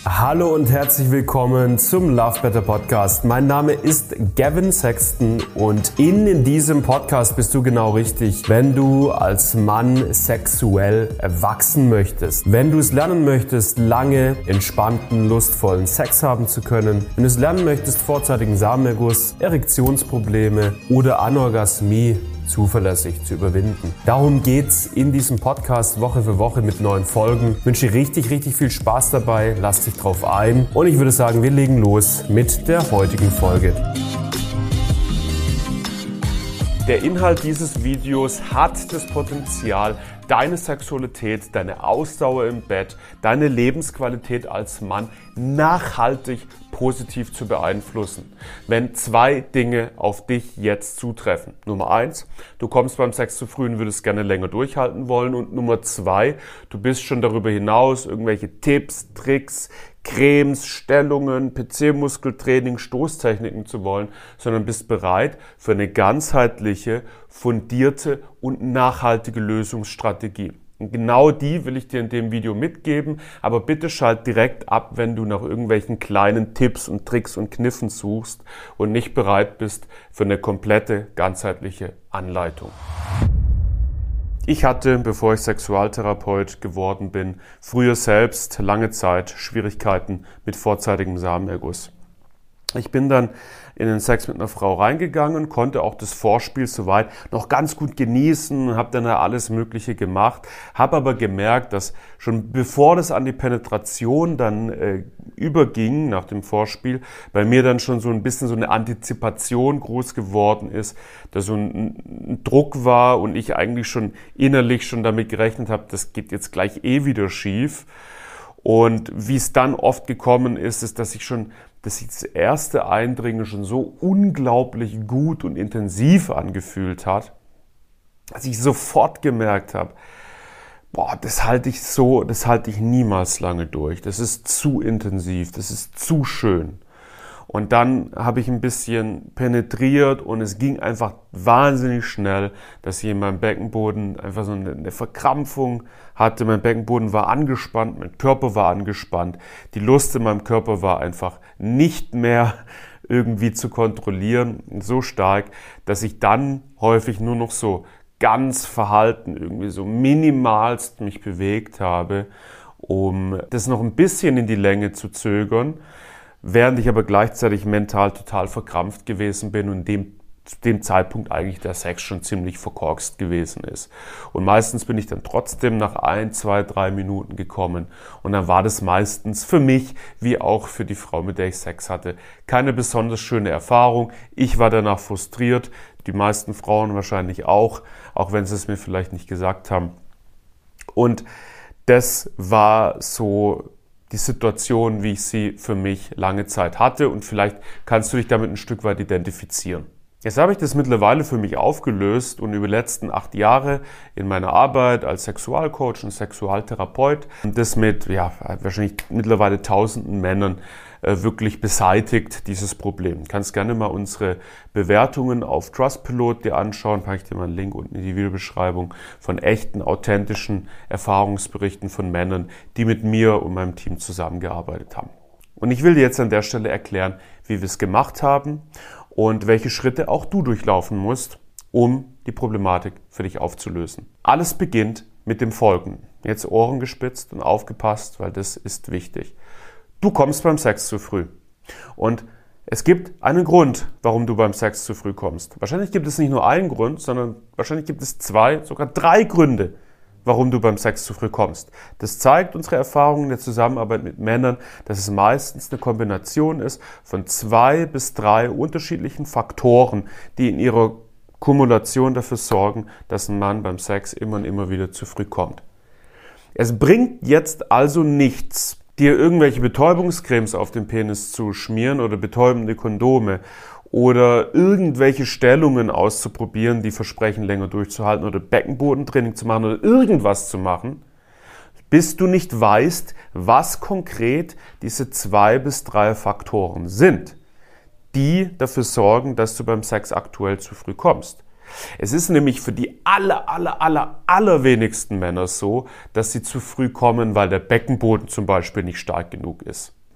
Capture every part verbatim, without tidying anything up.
Hallo und herzlich willkommen zum Love Better Podcast. Mein Name ist Gavin Sexton und in diesem Podcast bist du genau richtig, wenn du als Mann sexuell wachsen möchtest. Wenn du es lernen möchtest, lange, entspannten, lustvollen Sex haben zu können. Wenn du es lernen möchtest, vorzeitigen Samenerguss, Erektionsprobleme oder Anorgasmie zuverlässig zu überwinden. Darum geht's in diesem Podcast Woche für Woche mit neuen Folgen. Ich wünsche dir richtig, richtig viel Spaß dabei. Lass dich drauf ein. Und ich würde sagen, wir legen los mit der heutigen Folge. Der Inhalt dieses Videos hat das Potenzial, deine Sexualität, deine Ausdauer im Bett, deine Lebensqualität als Mann nachhaltig positiv zu beeinflussen, wenn zwei Dinge auf dich jetzt zutreffen. Nummer eins, du kommst beim Sex zu früh und würdest gerne länger durchhalten wollen. Und Nummer zwei, du bist schon darüber hinaus irgendwelche Tipps, Tricks, Cremes, Stellungen, P C-Muskeltraining, Stoßtechniken zu wollen, sondern bist bereit für eine ganzheitliche, fundierte und nachhaltige Lösungsstrategie. Und genau die will ich dir in dem Video mitgeben, aber bitte schalt direkt ab, wenn du nach irgendwelchen kleinen Tipps und Tricks und Kniffen suchst und nicht bereit bist für eine komplette, ganzheitliche Anleitung. Ich hatte, bevor ich Sexualtherapeut geworden bin, früher selbst lange Zeit Schwierigkeiten mit vorzeitigem Samenerguss. Ich bin dann in den Sex mit einer Frau reingegangen, konnte auch das Vorspiel soweit noch ganz gut genießen, habe dann alles Mögliche gemacht, habe aber gemerkt, dass schon bevor das an die Penetration dann äh, überging nach dem Vorspiel, bei mir dann schon so ein bisschen so eine Antizipation groß geworden ist, dass so ein, ein Druck war und ich eigentlich schon innerlich schon damit gerechnet habe, das geht jetzt gleich eh wieder schief. Und wie es dann oft gekommen ist, ist, dass ich schon, dass sich das erste Eindringen schon so unglaublich gut und intensiv angefühlt hat, dass ich sofort gemerkt habe, boah, das halte ich so, das halte ich niemals lange durch. Das ist zu intensiv, das ist zu schön. Und dann habe ich ein bisschen penetriert und es ging einfach wahnsinnig schnell, dass ich in meinem Beckenboden einfach so eine Verkrampfung hatte. Mein Beckenboden war angespannt, mein Körper war angespannt. Die Lust in meinem Körper war einfach nicht mehr irgendwie zu kontrollieren. So stark, dass ich dann häufig nur noch so ganz verhalten, irgendwie so minimalst mich bewegt habe, um das noch ein bisschen in die Länge zu zögern. Während ich aber gleichzeitig mental total verkrampft gewesen bin und dem, zu dem Zeitpunkt eigentlich der Sex schon ziemlich verkorkst gewesen ist. Und meistens bin ich dann trotzdem nach ein, zwei, drei Minuten gekommen und dann war das meistens für mich, wie auch für die Frau, mit der ich Sex hatte, keine besonders schöne Erfahrung. Ich war danach frustriert, die meisten Frauen wahrscheinlich auch, auch wenn sie es mir vielleicht nicht gesagt haben. Und das war so die Situation, wie ich sie für mich lange Zeit hatte und vielleicht kannst du dich damit ein Stück weit identifizieren. Jetzt habe ich das mittlerweile für mich aufgelöst und über die letzten acht Jahre in meiner Arbeit als Sexualcoach und Sexualtherapeut das mit ja wahrscheinlich mittlerweile tausenden Männern äh, wirklich beseitigt, dieses Problem. Du kannst gerne mal unsere Bewertungen auf Trustpilot dir anschauen, packe ich dir mal einen Link unten in die Videobeschreibung von echten, authentischen Erfahrungsberichten von Männern, die mit mir und meinem Team zusammengearbeitet haben. Und ich will dir jetzt an der Stelle erklären, wie wir es gemacht haben und welche Schritte auch du durchlaufen musst, um die Problematik für dich aufzulösen. Alles beginnt mit dem Folgenden. Jetzt Ohren gespitzt und aufgepasst, weil das ist wichtig. Du kommst beim Sex zu früh. Und es gibt einen Grund, warum du beim Sex zu früh kommst. Wahrscheinlich gibt es nicht nur einen Grund, sondern wahrscheinlich gibt es zwei, sogar drei Gründe, warum du beim Sex zu früh kommst. Das zeigt unsere Erfahrung in der Zusammenarbeit mit Männern, dass es meistens eine Kombination ist von zwei bis drei unterschiedlichen Faktoren, die in ihrer Kumulation dafür sorgen, dass ein Mann beim Sex immer und immer wieder zu früh kommt. Es bringt jetzt also nichts, dir irgendwelche Betäubungscremes auf den Penis zu schmieren oder betäubende Kondome oder irgendwelche Stellungen auszuprobieren, die versprechen, länger durchzuhalten oder Beckenbodentraining zu machen oder irgendwas zu machen, bis du nicht weißt, was konkret diese zwei bis drei Faktoren sind, die dafür sorgen, dass du beim Sex aktuell zu früh kommst. Es ist nämlich für die aller, aller, aller, allerwenigsten Männer so, dass sie zu früh kommen, weil der Beckenboden zum Beispiel nicht stark genug ist.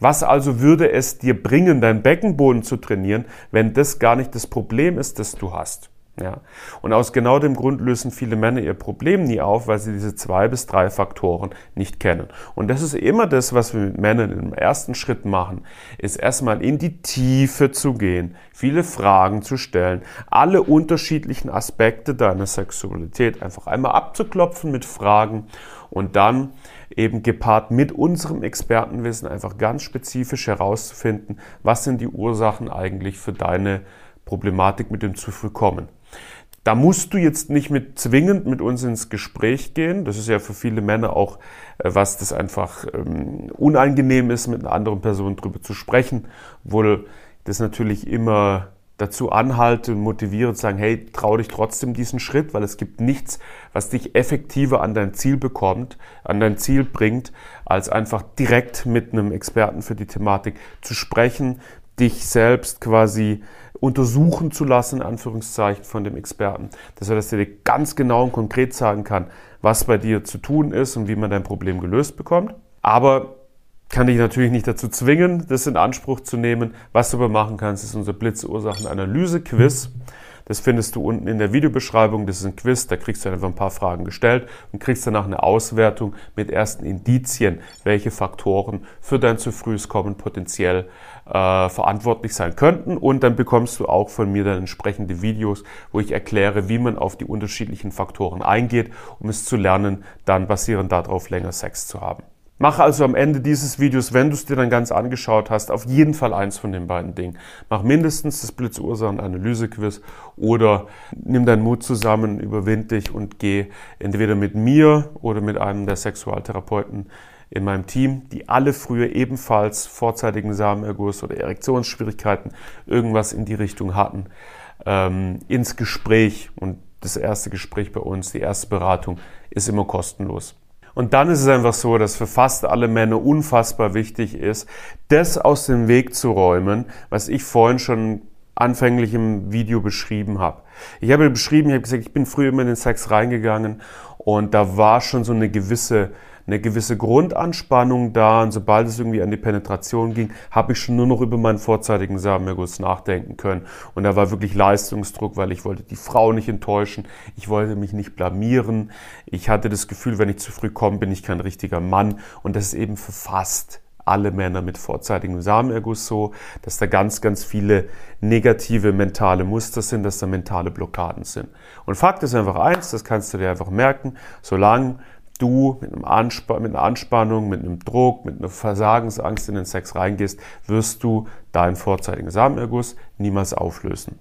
Was also würde es dir bringen, deinen Beckenboden zu trainieren, wenn das gar nicht das Problem ist, das du hast? Ja. Und aus genau dem Grund lösen viele Männer ihr Problem nie auf, weil sie diese zwei bis drei Faktoren nicht kennen. Und das ist immer das, was wir mit Männern im ersten Schritt machen, ist erstmal in die Tiefe zu gehen, viele Fragen zu stellen, alle unterschiedlichen Aspekte deiner Sexualität einfach einmal abzuklopfen mit Fragen und dann eben gepaart mit unserem Expertenwissen einfach ganz spezifisch herauszufinden, was sind die Ursachen eigentlich für deine Problematik mit dem zu früh kommen. Da musst du jetzt nicht mit zwingend mit uns ins Gespräch gehen. Das ist ja für viele Männer auch, was das einfach ähm, unangenehm ist, mit einer anderen Person drüber zu sprechen, obwohl das natürlich immer dazu anhalte und motiviere zu sagen, hey, trau dich trotzdem diesen Schritt, weil es gibt nichts, was dich effektiver an dein Ziel bekommt, an dein Ziel bringt, als einfach direkt mit einem Experten für die Thematik zu sprechen, dich selbst quasi untersuchen zu lassen, in Anführungszeichen, von dem Experten, dass er das dir ganz genau und konkret sagen kann, was bei dir zu tun ist und wie man dein Problem gelöst bekommt. Aber kann dich natürlich nicht dazu zwingen, das in Anspruch zu nehmen. Was du aber machen kannst, ist unser Blitz-Ursachen-Analyse-Quiz. Das findest du unten in der Videobeschreibung. Das ist ein Quiz, da kriegst du einfach ein paar Fragen gestellt und kriegst danach eine Auswertung mit ersten Indizien, welche Faktoren für dein zu frühes Kommen potenziell äh, verantwortlich sein könnten. Und dann bekommst du auch von mir dann entsprechende Videos, wo ich erkläre, wie man auf die unterschiedlichen Faktoren eingeht, um es zu lernen, dann basierend darauf länger Sex zu haben. Mach also am Ende dieses Videos, wenn du es dir dann ganz angeschaut hast, auf jeden Fall eins von den beiden Dingen. Mach mindestens das Blitz-Ursachen-Analyse-Quiz oder nimm deinen Mut zusammen, überwind dich und geh entweder mit mir oder mit einem der Sexualtherapeuten in meinem Team, die alle früher ebenfalls vorzeitigen Samenerguss oder Erektionsschwierigkeiten, irgendwas in die Richtung hatten, ähm, ins Gespräch. Und das erste Gespräch bei uns, die erste Beratung, ist immer kostenlos. Und dann ist es einfach so, dass für fast alle Männer unfassbar wichtig ist, das aus dem Weg zu räumen, was ich vorhin schon anfänglich im Video beschrieben habe. Ich habe beschrieben, ich habe gesagt, ich bin früher immer in den Sex reingegangen und da war schon so eine gewisse eine gewisse Grundanspannung da und sobald es irgendwie an die Penetration ging, habe ich schon nur noch über meinen vorzeitigen Samenerguss nachdenken können und da war wirklich Leistungsdruck, weil ich wollte die Frau nicht enttäuschen, ich wollte mich nicht blamieren, ich hatte das Gefühl, wenn ich zu früh komme, bin ich kein richtiger Mann und das ist eben für fast alle Männer mit vorzeitigem Samenerguss so, dass da ganz, ganz viele negative mentale Muster sind, dass da mentale Blockaden sind. Und Fakt ist einfach eins, das kannst du dir einfach merken, solange du mit, einem Ansp- mit einer Anspannung, mit einem Druck, mit einer Versagensangst in den Sex reingehst, wirst du deinen vorzeitigen Samenerguss niemals auflösen.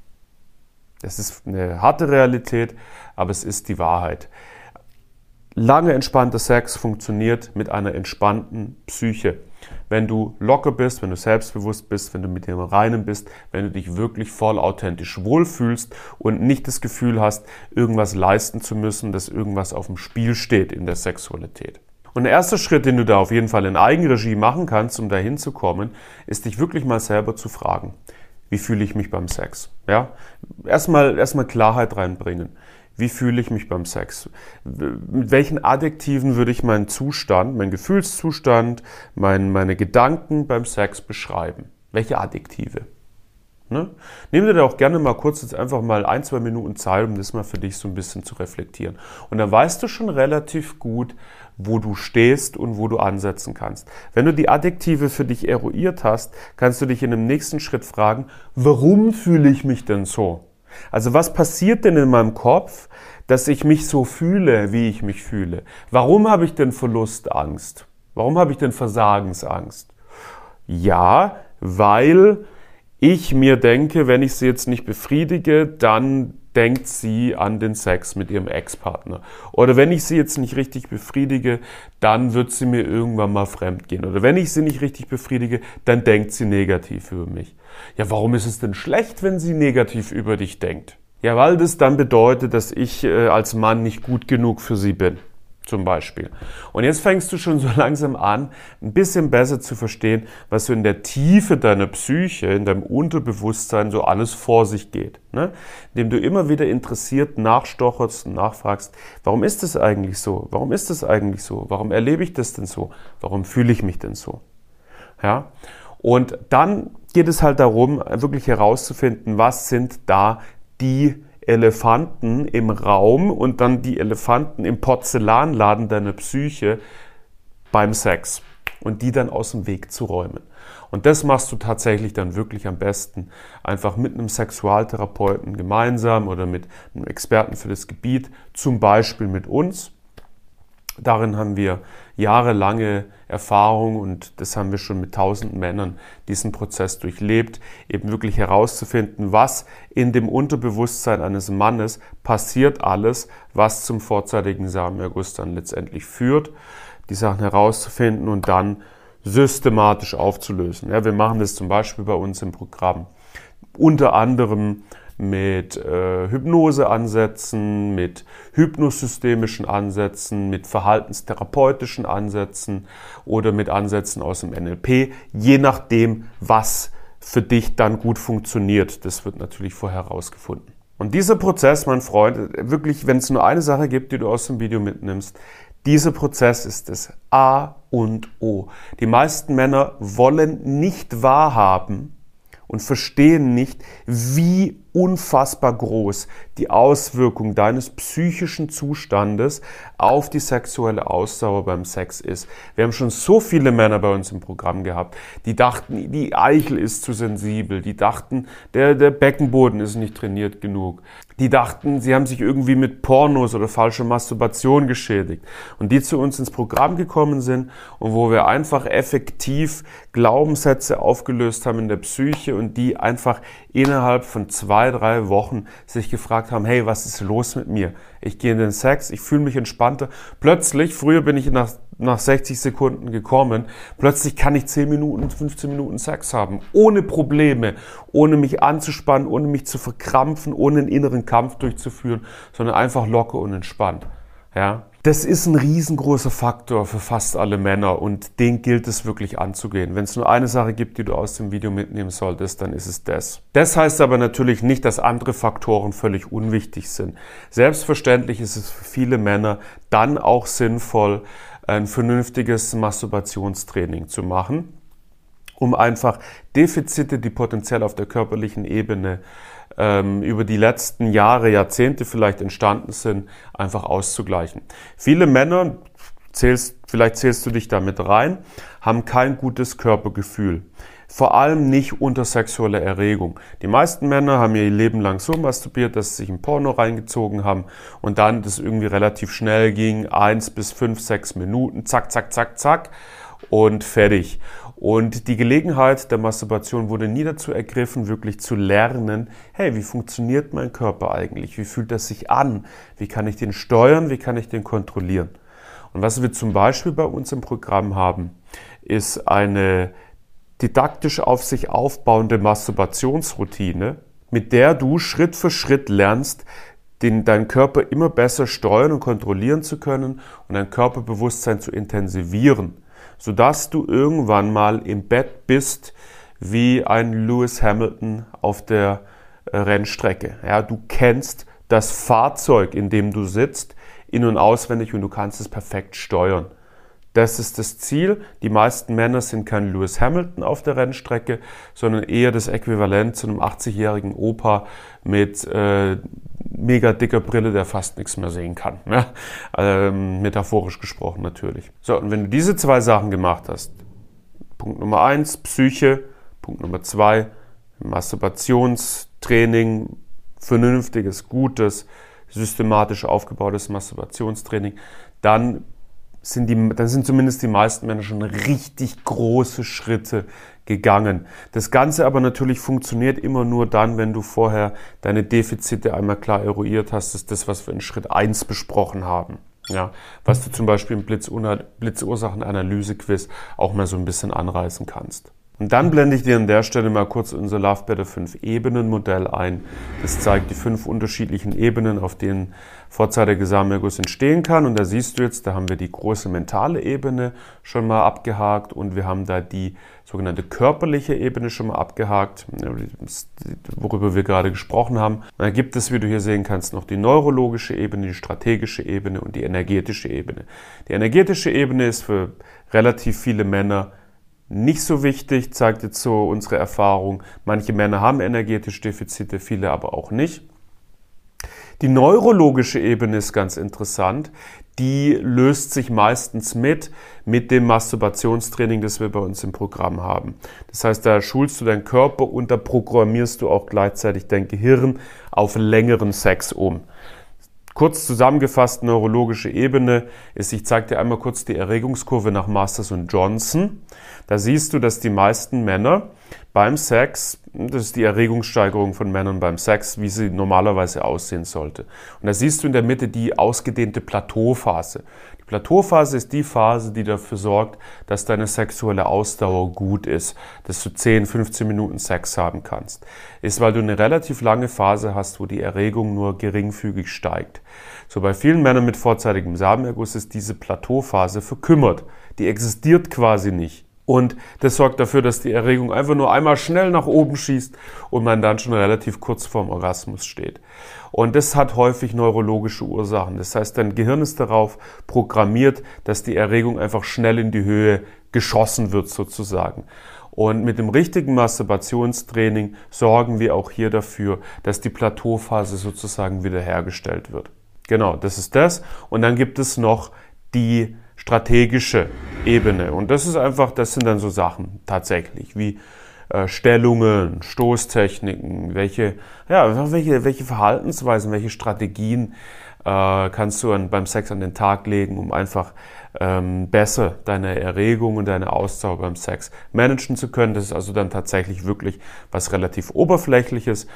Das ist eine harte Realität, aber es ist die Wahrheit. Lange entspannter Sex funktioniert mit einer entspannten Psyche. Wenn du locker bist, wenn du selbstbewusst bist, wenn du mit dir im Reinen bist, wenn du dich wirklich voll authentisch wohlfühlst und nicht das Gefühl hast, irgendwas leisten zu müssen, dass irgendwas auf dem Spiel steht in der Sexualität. Und der erste Schritt, den du da auf jeden Fall in Eigenregie machen kannst, um dahin zu kommen, ist dich wirklich mal selber zu fragen, wie fühle ich mich beim Sex? Ja? Erstmal, erstmal Klarheit reinbringen. Wie fühle ich mich beim Sex? Mit welchen Adjektiven würde ich meinen Zustand, meinen Gefühlszustand, mein, meine Gedanken beim Sex beschreiben? Welche Adjektive? Ne? Nimm dir da auch gerne mal kurz jetzt einfach mal ein, zwei Minuten Zeit, um das mal für dich so ein bisschen zu reflektieren. Und dann weißt du schon relativ gut, wo du stehst und wo du ansetzen kannst. Wenn du die Adjektive für dich eruiert hast, kannst du dich in dem nächsten Schritt fragen, warum fühle ich mich denn so? Also was passiert denn in meinem Kopf, dass ich mich so fühle, wie ich mich fühle? Warum habe ich denn Verlustangst? Warum habe ich denn Versagensangst? Ja, weil ich mir denke, wenn ich sie jetzt nicht befriedige, dann denkt sie an den Sex mit ihrem Ex-Partner. Oder wenn ich sie jetzt nicht richtig befriedige, dann wird sie mir irgendwann mal fremd gehen. Oder wenn ich sie nicht richtig befriedige, dann denkt sie negativ über mich. Ja, warum ist es denn schlecht, wenn sie negativ über dich denkt? Ja, weil das dann bedeutet, dass ich äh, als Mann nicht gut genug für sie bin. Zum Beispiel. Und jetzt fängst du schon so langsam an, ein bisschen besser zu verstehen, was so in der Tiefe deiner Psyche, in deinem Unterbewusstsein so alles vor sich geht. Ne? Indem du immer wieder interessiert nachstocherst und nachfragst, warum ist das eigentlich so? Warum ist das eigentlich so? Warum erlebe ich das denn so? Warum fühle ich mich denn so? Ja? Und dann geht es halt darum, wirklich herauszufinden, was sind da die Elefanten im Raum und dann die Elefanten im Porzellanladen deiner Psyche beim Sex und die dann aus dem Weg zu räumen. Und das machst du tatsächlich dann wirklich am besten einfach mit einem Sexualtherapeuten gemeinsam oder mit einem Experten für das Gebiet, zum Beispiel mit uns. Darin haben wir jahrelange Erfahrung und das haben wir schon mit tausenden Männern diesen Prozess durchlebt, eben wirklich herauszufinden, was in dem Unterbewusstsein eines Mannes passiert alles, was zum vorzeitigen Samenerguss dann letztendlich führt, die Sachen herauszufinden und dann systematisch aufzulösen. Ja, wir machen das zum Beispiel bei uns im Programm unter anderem mit äh, Hypnoseansätzen, mit hypnosystemischen Ansätzen, mit verhaltenstherapeutischen Ansätzen oder mit Ansätzen aus dem N L P, je nachdem, was für dich dann gut funktioniert. Das wird natürlich vorher herausgefunden. Und dieser Prozess, mein Freund, wirklich, wenn es nur eine Sache gibt, die du aus dem Video mitnimmst, dieser Prozess ist das A und O. Die meisten Männer wollen nicht wahrhaben und verstehen nicht, wie unfassbar groß die Auswirkung deines psychischen Zustandes auf die sexuelle Ausdauer beim Sex ist. Wir haben schon so viele Männer bei uns im Programm gehabt, die dachten, die Eichel ist zu sensibel, die dachten, der, der Beckenboden ist nicht trainiert genug, die dachten, sie haben sich irgendwie mit Pornos oder falscher Masturbation geschädigt und die zu uns ins Programm gekommen sind und wo wir einfach effektiv Glaubenssätze aufgelöst haben in der Psyche und die einfach innerhalb von zwei, drei Wochen sich gefragt haben, hey, was ist los mit mir? Ich gehe in den Sex, ich fühle mich entspannter. Plötzlich, früher bin ich nach, nach sechzig Sekunden gekommen, plötzlich kann ich zehn Minuten, fünfzehn Minuten Sex haben, ohne Probleme, ohne mich anzuspannen, ohne mich zu verkrampfen, ohne einen inneren Kampf durchzuführen, sondern einfach locker und entspannt. Ja? Das ist ein riesengroßer Faktor für fast alle Männer und den gilt es wirklich anzugehen. Wenn es nur eine Sache gibt, die du aus dem Video mitnehmen solltest, dann ist es das. Das heißt aber natürlich nicht, dass andere Faktoren völlig unwichtig sind. Selbstverständlich ist es für viele Männer dann auch sinnvoll, ein vernünftiges Masturbationstraining zu machen, um einfach Defizite, die potenziell auf der körperlichen Ebene ähm, über die letzten Jahre, Jahrzehnte vielleicht entstanden sind, einfach auszugleichen. Viele Männer, zählst, vielleicht zählst du dich damit rein, haben kein gutes Körpergefühl. Vor allem nicht unter sexueller Erregung. Die meisten Männer haben ihr Leben lang so masturbiert, dass sie sich ein Porno reingezogen haben und dann das irgendwie relativ schnell ging, eins bis fünf, sechs Minuten, zack, zack, zack, zack und fertig. Und die Gelegenheit der Masturbation wurde nie dazu ergriffen, wirklich zu lernen, hey, wie funktioniert mein Körper eigentlich? Wie fühlt das sich an? Wie kann ich den steuern? Wie kann ich den kontrollieren? Und was wir zum Beispiel bei uns im Programm haben, ist eine didaktisch auf sich aufbauende Masturbationsroutine, mit der du Schritt für Schritt lernst, den, deinen Körper immer besser steuern und kontrollieren zu können und dein Körperbewusstsein zu intensivieren, sodass du irgendwann mal im Bett bist wie ein Lewis Hamilton auf der äh, Rennstrecke. Ja, du kennst das Fahrzeug, in dem du sitzt, in- und auswendig und du kannst es perfekt steuern. Das ist das Ziel. Die meisten Männer sind kein Lewis Hamilton auf der Rennstrecke, sondern eher das Äquivalent zu einem achtzigjährigen Opa mit äh, mega dicker Brille, der fast nichts mehr sehen kann. Ja? Ähm, metaphorisch gesprochen natürlich. So, und wenn du diese zwei Sachen gemacht hast, Punkt Nummer eins, Psyche, Punkt Nummer zwei, Masturbationstraining, vernünftiges, gutes, systematisch aufgebautes Masturbationstraining, dann sind die, dann sind zumindest die meisten Männer schon richtig große Schritte gegangen. Das Ganze aber natürlich funktioniert immer nur dann, wenn du vorher deine Defizite einmal klar eruiert hast. Das ist das, was wir in Schritt eins besprochen haben. Ja, was du zum Beispiel im Blitzursachen-Analyse-Quiz auch mal so ein bisschen anreißen kannst. Und dann blende ich dir an der Stelle mal kurz unser Love Better fünf Ebenen Modell ein. Das zeigt die fünf unterschiedlichen Ebenen, auf denen vorzeitiger Samenerguss entstehen kann. Und da siehst du jetzt, da haben wir die große mentale Ebene schon mal abgehakt und wir haben da die sogenannte körperliche Ebene schon mal abgehakt, worüber wir gerade gesprochen haben. Und dann gibt es, wie du hier sehen kannst, noch die neurologische Ebene, die strategische Ebene und die energetische Ebene. Die energetische Ebene ist für relativ viele Männer nicht so wichtig, zeigt jetzt so unsere Erfahrung. Manche Männer haben energetische Defizite, viele aber auch nicht. Die neurologische Ebene ist ganz interessant. Die löst sich meistens mit, mit dem Masturbationstraining, das wir bei uns im Programm haben. Das heißt, da schulst du deinen Körper und da programmierst du auch gleichzeitig dein Gehirn auf längeren Sex um. Kurz zusammengefasst, neurologische Ebene ist, ich zeige dir einmal kurz die Erregungskurve nach Masters und Johnson. Da siehst du, dass die meisten Männer beim Sex, das ist die Erregungssteigerung von Männern beim Sex, wie sie normalerweise aussehen sollte. Und da siehst du in der Mitte die ausgedehnte Plateauphase. Die Plateauphase ist die Phase, die dafür sorgt, dass deine sexuelle Ausdauer gut ist, dass du zehn, fünfzehn Minuten Sex haben kannst. Ist, weil du eine relativ lange Phase hast, wo die Erregung nur geringfügig steigt. So bei vielen Männern mit vorzeitigem Samenerguss ist diese Plateauphase verkümmert. Die existiert quasi nicht. Und das sorgt dafür, dass die Erregung einfach nur einmal schnell nach oben schießt und man dann schon relativ kurz vorm Orgasmus steht. Und das hat häufig neurologische Ursachen. Das heißt, dein Gehirn ist darauf programmiert, dass die Erregung einfach schnell in die Höhe geschossen wird sozusagen. Und mit dem richtigen Masturbationstraining sorgen wir auch hier dafür, dass die Plateauphase sozusagen wiederhergestellt wird. Genau, das ist das. Und dann gibt es noch die strategische Ebene. Und das ist einfach, das sind dann so Sachen tatsächlich, wie äh, Stellungen, Stoßtechniken, welche, ja, welche, welche Verhaltensweisen, welche Strategien äh, kannst du an, beim Sex an den Tag legen, um einfach ähm, besser deine Erregung und deine Ausdauer beim Sex managen zu können. Das ist also dann tatsächlich wirklich was relativ Oberflächliches.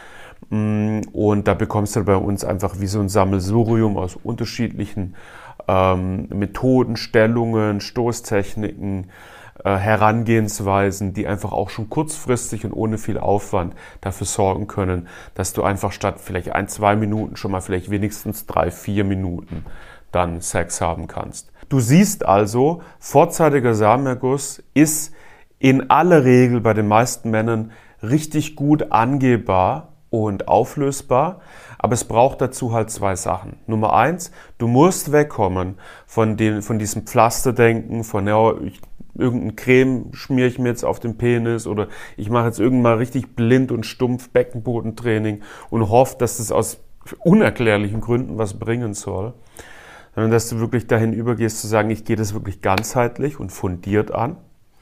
Und da bekommst du bei uns einfach wie so ein Sammelsurium aus unterschiedlichen ähm, Methoden, Stellungen, Stoßtechniken, äh, Herangehensweisen, die einfach auch schon kurzfristig und ohne viel Aufwand dafür sorgen können, dass du einfach statt vielleicht ein, zwei Minuten schon mal vielleicht wenigstens drei, vier Minuten dann Sex haben kannst. Du siehst also, vorzeitiger Samenerguss ist in aller Regel bei den meisten Männern richtig gut angehbar und auflösbar, aber es braucht dazu halt zwei Sachen. Nummer eins, du musst wegkommen von, den, von diesem Pflasterdenken, von ja, ich, irgendeine Creme schmiere ich mir jetzt auf den Penis oder ich mache jetzt irgendwann mal richtig blind und stumpf Beckenbodentraining und hoffe, dass das aus unerklärlichen Gründen was bringen soll, sondern dass du wirklich dahin übergehst zu sagen, ich gehe das wirklich ganzheitlich und fundiert an.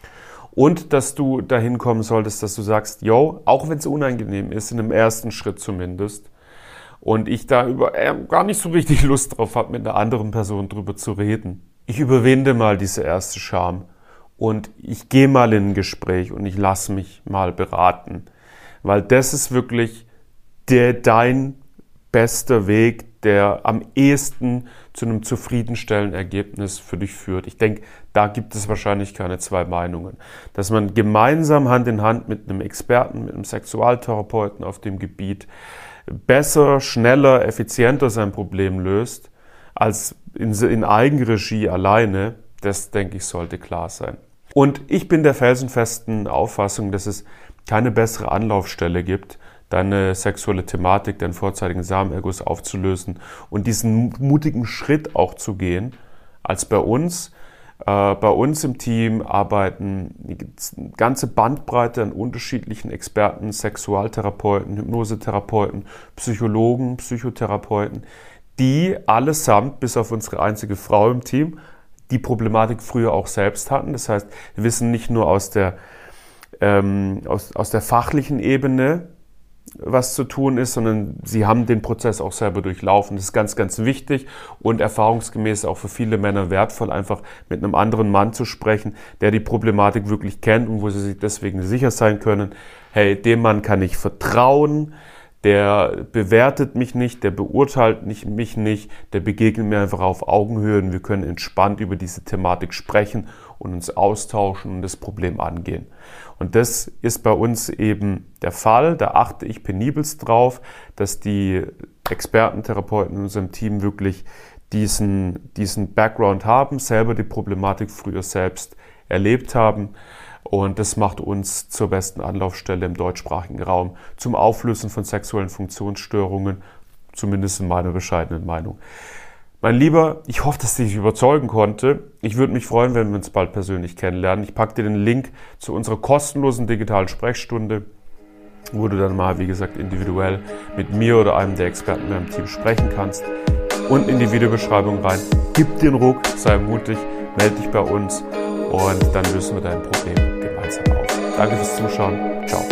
Und dass du dahin kommen solltest, dass du sagst, yo, auch wenn es unangenehm ist, in dem ersten Schritt zumindest, und ich da über, äh, gar nicht so richtig Lust drauf habe, mit einer anderen Person drüber zu reden. Ich überwinde mal diese erste Scham und ich gehe mal in ein Gespräch und ich lasse mich mal beraten. Weil das ist wirklich der, dein bester Weg, der am ehesten zu einem zufriedenstellenden Ergebnis für dich führt. Ich denke, da gibt es wahrscheinlich keine zwei Meinungen. Dass man gemeinsam Hand in Hand mit einem Experten, mit einem Sexualtherapeuten auf dem Gebiet besser, schneller, effizienter sein Problem löst, als in, in Eigenregie alleine, das, denke ich, sollte klar sein. Und ich bin der felsenfesten Auffassung, dass es keine bessere Anlaufstelle gibt, deine sexuelle Thematik, deinen vorzeitigen Samenerguss aufzulösen und diesen mutigen Schritt auch zu gehen, als bei uns. Äh, bei uns im Team arbeiten eine ganze Bandbreite an unterschiedlichen Experten, Sexualtherapeuten, Hypnosetherapeuten, Psychologen, Psychotherapeuten, die allesamt, bis auf unsere einzige Frau im Team, die Problematik früher auch selbst hatten. Das heißt, wir wissen nicht nur aus der, ähm, aus, aus der fachlichen Ebene, was zu tun ist, sondern sie haben den Prozess auch selber durchlaufen. Das ist ganz, ganz wichtig und erfahrungsgemäß auch für viele Männer wertvoll, einfach mit einem anderen Mann zu sprechen, der die Problematik wirklich kennt und wo sie sich deswegen sicher sein können, hey, dem Mann kann ich vertrauen, der bewertet mich nicht, der beurteilt nicht, mich nicht, der begegnet mir einfach auf Augenhöhe und wir können entspannt über diese Thematik sprechen und uns austauschen und das Problem angehen. Und das ist bei uns eben der Fall. Da achte ich penibelst drauf, dass die Experten, Therapeuten in unserem Team wirklich diesen, diesen Background haben, selber die Problematik früher selbst erlebt haben. Und das macht uns zur besten Anlaufstelle im deutschsprachigen Raum zum Auflösen von sexuellen Funktionsstörungen, zumindest in meiner bescheidenen Meinung. Mein Lieber, ich hoffe, dass ich dich überzeugen konnte. Ich würde mich freuen, wenn wir uns bald persönlich kennenlernen. Ich packe dir den Link zu unserer kostenlosen digitalen Sprechstunde, wo du dann mal, wie gesagt, individuell mit mir oder einem der Experten in meinem Team sprechen kannst. Unten in die Videobeschreibung rein. Gib den Ruck, sei mutig, melde dich bei uns und dann lösen wir dein Problem gemeinsam auf. Danke fürs Zuschauen. Ciao.